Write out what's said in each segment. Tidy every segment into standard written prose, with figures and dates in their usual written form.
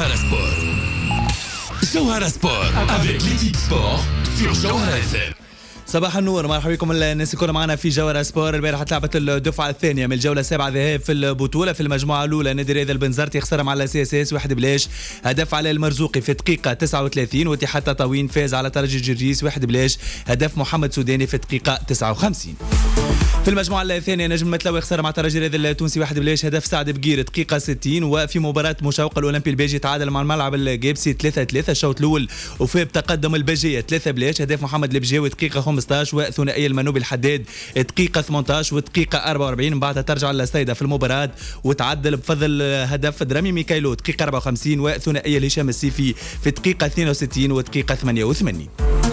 Jawhara Sport. Jawhara Sport avec l'équipe sport sur Jawhara FM. صباح النور، مرحبا بكم الناس الكل معنا في جوهرة سبور. البارحة لعبت الدفعة الثانية من الجولة 7 ذهاب في البطولة. في المجموعة الأولى نادي رياض البنزرتي خسر مع CSS 1-0. هدف على المرزوقي في دقيقة 39، واتحاد تطاوين فاز على ترجي جرجيس 1-0. هدف محمد سوداني في دقيقة 59. في المجموعة الثانية نجم متلوي خسر مع ترجي رياض التونسي 1-0. هدف سعد بقير دقيقة 60. وفي مباراة مشوقة الأولمبي البيجي تعادل مع الملعب الجابسي 3-3 الشوط الأول، وفي تقدم البجية 3-0. هدف محمد البجاوي دقيقة 15، وثنائي المنوبي الحداد دقيقة 18 ودقيقة 44. بعدها ترجع للسيدة في المباراة وتعدل بفضل هدف درامي ميكايلو دقيقة 54، وثنائي الهشام السيفي في دقيقة 62 ودقيقة 88.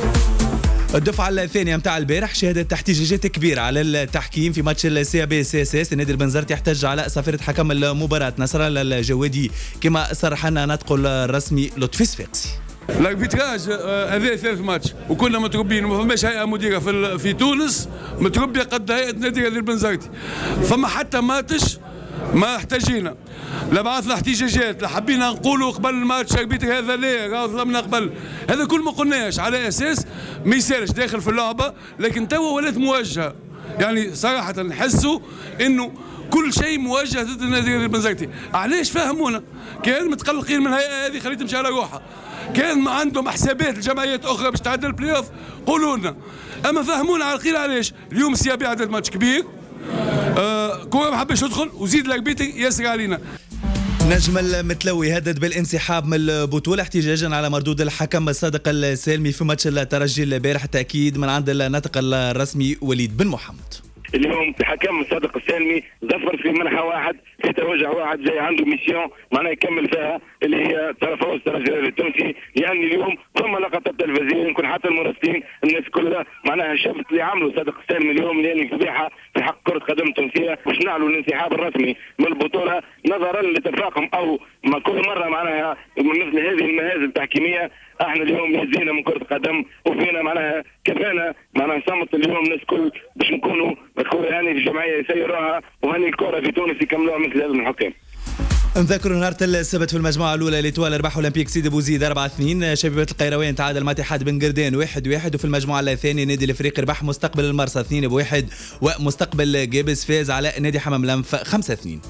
الدفعة الثانية متاع البارح شهدت احتجاجات كبيرة على التحكيم في ماتش CSS. النادي البنزرتي احتج على صفيرة حكم المباراة نصر الله الجوادي، كما صرح لنا نطق الرسمي لطفي صفاقسي. الاربيتراج هذا ثالث ماتش، وكنا متربين وما فماش هيئه مديره في تونس متربيه قد هيئه نادي البنزرتي. فما حتى ماتش ما احتاجينا، لا بعثنا احتجاجات، لا حبينا نقولوا قبل الماتش اربيتر هذا ليه راه ظلمنا قبل، هذا كل ما قلناش على اساس ما يسالش داخل في اللعبه. لكن توا ولات موجهه، يعني صراحه نحسوا انه كل شيء موجه ضد النادي البنزرتي. علاش؟ فهمونا، كان متقلقين من الهيئه هذه خليت تمشي على روحها، كان ما عندهم حسابات الجمعيات اخرى باش تعدل البلاي اوف قولوا لنا، اما فهمونا على القيل. علاش؟ اليوم السيابي عدد ماتش كبير، كوره ما حبش يدخل وزيد الاربيتر ياسر علينا. نجم المتلوي هدد بالانسحاب من البطولة احتجاجا على مردود الحكم صادق السالمي في ماتش الترجي البارح. تأكيد من عند الناطق الرسمي وليد بن محمد. اليوم الحكم صادق السالمي ظفر في منحى واحد، في توجه واحد، جاي عنده ميسيون معناها يكمل فيها اللي هي فوز الترجي التونسي. يعني اليوم ثم لقطات تلفزيون يمكن حتى المراسلين الناس كلها معناها شافت اللي عملوا صادق السالمي اليوم، يعني فضيحه في حق كره قدم التونسيه. باش نعلنوا الانسحاب الرسمي من البطوله نظرا لتفاقم او ما كل مره معناها مثل هذه المهازل التحكيميه. احنا اليوم يهزينا من كره قدم وفينا معناها كفانا معناها صمت اليوم الناس كل باش نكونوا الكره يعني في الجمعيه يسيروها، وهني الكره في تونس يكملوها مثل هذا الحكام. نذكر نهار السبت في المجموعة الأولى ليتوال ربح أولمبيك سيدي بوزيد 4-2. شبيبة القيروان تعادل مع اتحاد بن قردان 1-1. وفي المجموعة الثانية نادي الافريقي ربح مستقبل المرسى 2-1، ومستقبل جابس فاز على نادي حمام لنف 5-2.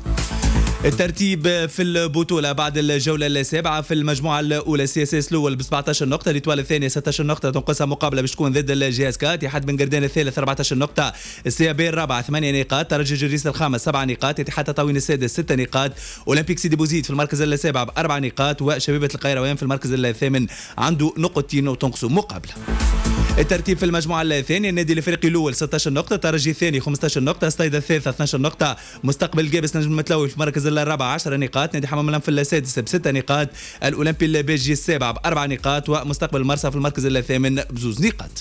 الترتيب في البطولة بعد الجولة السابعة: في المجموعة الأولى CSS الأول ب 17 نقطة، ليتوال الثانية 16 نقطة تنقصها مقابلة باش تكون ضد الجي كا. اتحاد بن قردان الثالث 14 نقطة، السيابي الرابع 8 نقاط، ترجي جرجيس الخامس 7 نقاط، اتحاد تطاوين السادس 6 نقاط، أولمبيك سيدي بوزيد في المركز السابع ب4 نقاط، وشبيبة القيروان في المركز الثامن عنده نقطتين وتنقصه مقابلة. الترتيب في المجموعة الثانية: النادي الافريقي الاول 16 نقطة، ترجي الثاني 15 نقطة، ستايدا الثالث 12 نقطة، مستقبل جابس نجم المتلوي في المركز الرابع 10 نقاط، نادي حمام لنف السادس ب6 نقاط، الاولمبي البيجي السابع ب4 نقاط، ومستقبل المرسى في المركز الثامن ب2 نقاط.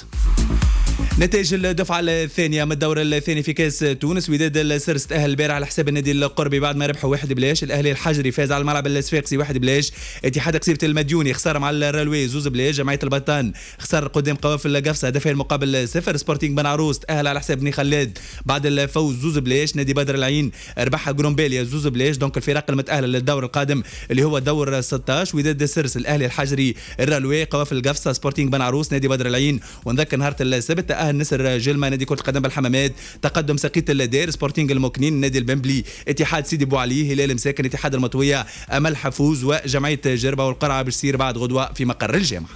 نتائج الدفعة الثانية من الدور الثاني في كاس تونس: وداد السرس تأهل البارح على حساب النادي القربي بعد ما ربحوا 1-0. الأهلي الحجري فاز على الملعب الصفاقسي 1-0. اتحاد قصيبة المديوني خسر مع الرلوي 2-0. جمعية البطان خسر قدام قوافل قفصة هدفين مقابل 0. سبورتينغ بن عروس تأهل على حساب بني خلاد بعد الفوز 2-0. نادي بدر العين ربح جرومبيليا 2-0. دونك الفرق المتأهلة للدور القادم اللي هو الدور 16: وداد السرس، الأهلي الحجري، الرلوي، قوافل قفصة، سبورتينغ بن عروس، نادي بدر العين. ونذكر نهار السبت تأهل نسر جلمة، نادي كرة القدم بالحمامات، تقدم سقيط الدير، سبورتينغ المكنين، نادي البنبلي، اتحاد سيدي بوعلي، هلال مساكن، اتحاد المطوية، أمل حفوز، وجمعية جربة. والقرعة بتصير بعد غدوة في مقر الجامعة.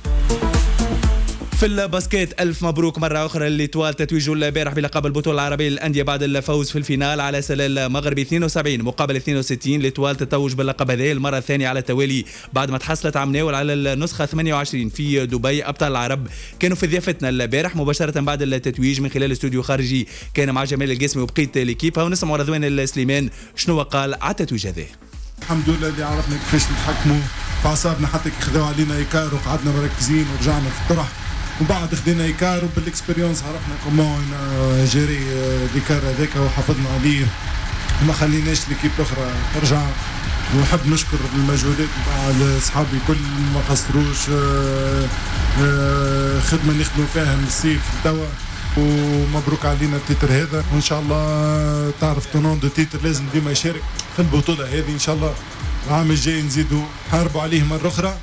في الباسكيت ألف مبروك مرة أخرى لليتوال، تتويجه البارح بلقب البطولة العربية للأندية بعد الفوز في الفينال على سلال مغربي 72 مقابل 62. ليتوال تتوج باللقب هذه المرة الثانية على التوالي بعد ما تحصلت عام ناول على النسخة 28 في دبي. أبطال العرب كانوا في ضيافتنا البارح مباشرة بعد التتويج من خلال استوديو خارجي كان مع جمال القاسمي وبقية الكيبا، ونسمع رضوان السليمان شنو قال على التتويج هذه. الحمد لله اللي عرفنا كيفاش نتحكموا في أعصابنا حتى كي خذوا علينا إيكار وقعدنا مركزين ورجعنا في الطرح، وبعد خدينا إيكار وبالاكسبيريونس عرفنا كومون جيري الإيكار هذاك وحافظنا عليه وما خليناش ليكيب الأخرى ترجع. ونحب نشكر المجهودات نتاع أصحابي كل ما قصروش، خدمة نخدموا فيها من الصيف لتوا، ومبروك علينا التيتر هذا. وإن شاء الله تعرف تونون دو تيتر لازم ديما يشارك في البطولة هذه إن شاء الله. العام الجاي نزيدوا نحاربوا عليه مرة أخرى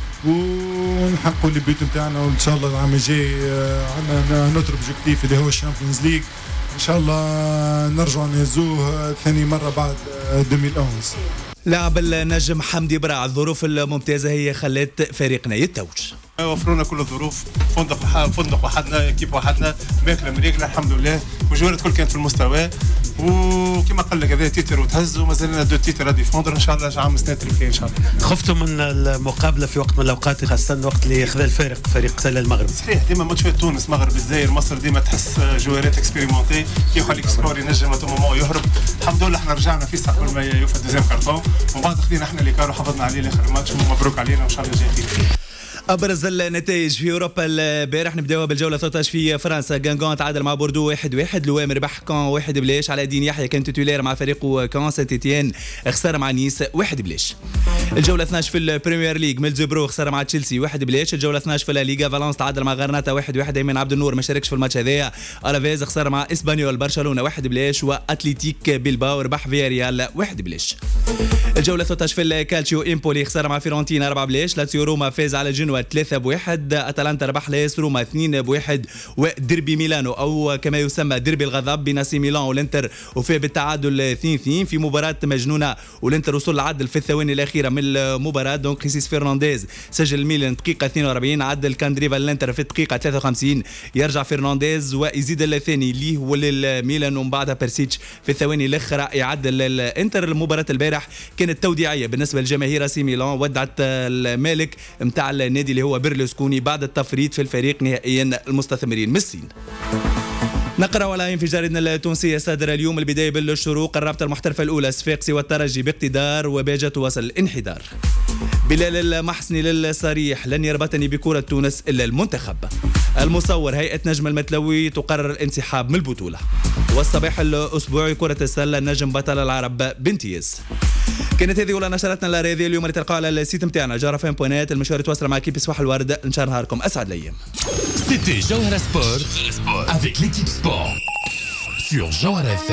ونحققوا البيوت نتاعنا، وإن شاء الله العام الجاي عندنا نوتر اوبجيكتيف اللي هو الشامبيونز ليج، إن شاء الله نرجعوا نهزوه ثاني مرة بعد 2011. لاعب النجم حمدي برع، الظروف الممتازة هي خلت فريقنا يتوج. وفرونا كل الظروف، فندق وحدنا، كيب وحدنا، ماكله مريقله الحمد لله، والجوارات كل كانت في المستوى، وكما قال لك هذا تيتر وتهز ومازال لنا دو تيتر ديفوندر ان شاء الله عام السنه اللي ان شاء الله. خفتوا من المقابله في وقت من الاوقات، خاصه الوقت اللي خذا الفارق فريق سله المغرب؟ صحيح، ديما ماتشات تونس مغرب الجزائر مصر ديما تحس جوارات اكسبيريمونتي كيف عليك سكور ينجم تو مومون يهرب. الحمد لله احنا رجعنا في قبل ما يوفى دوزيام كارطون، ومن بعد خدينا احنا اللي كانوا حافظنا عليه لاخر الماتش، ومبروك علينا وان شاء الله جاي خير. ابرز النتائج في اوروبا البارح، نبداوها بالجوله 13 في فرنسا. غانغون تعادل مع بوردو 1-1، لوام ربح كان 1-0، على دين يحيى كان تيتولير مع فريقه كان سانت إتيان خسر مع نيس 1-0. الجوله 12 في البريمير ليج، ميلزبرو خسر مع تشيلسي 1-0. الجوله 12 في لا ليغا، فالنس تعادل مع غرناطه 1-1، ايمن عبد النور ما شاركش في الماتش هذايا. الافيز خسر مع اسبانيول برشلونه 1-0، واتليتيك بيلباو ربح فياريال 1-0. الجوله 13 في الكالتشيو، امبولي خسر مع فيرونتينا 4-0، لاتسيو روما فاز على جنوا 3-1، اتلانتا ربح لاس روما 2-1، وديربي ميلانو او كما يسمى ديربي الغضب بين سي ميلان والانتر وفاز بالتعادل 2-2 في مباراه مجنونه، والانتر وصل للعدل في الثواني الاخيره من المباراه. دونك خيسيس فرنانديز سجل الميلان دقيقه 42، عدل كاندريفا الانتر في الدقيقه 53، يرجع فرنانديز ويزيد الثاني ليه وللميلان، ومن بعدها بيرسيتش في الثواني الاخيره يعدل الانتر. المباراه البارح كانت توديعيه بالنسبه لجماهير سي ميلان، ودعت المالك نتاع النادي اللي هو بيرلوسكوني بعد التفريط في الفريق نهائيا المستثمرين من الصين. نقرأ على انفجارنا التونسية صادر اليوم، البداية بالشروق، الرابطة المحترفة الأولى صفاقسي والترجي باقتدار وباجة وصل الانحدار. بلال المحسني للصريح، لن يربطني بكرة تونس إلا المنتخب. المصور، هيئة نجم المتلوي تقرر الانسحاب من البطولة. والصباح الأسبوعي كرة السلة، النجم بطل العرب بامتياز. كانت هذه أولى نشرتنا الرياضية اليوم اللي تلقاها على السيت متاعنا جوهرة.net. المشوار يتواصل مع كيب صباح الورد، إن شاء الله نهاركم أسعد الأيام. C'était Jawhara Sport avec l'équipe sport sur Jawhara FM.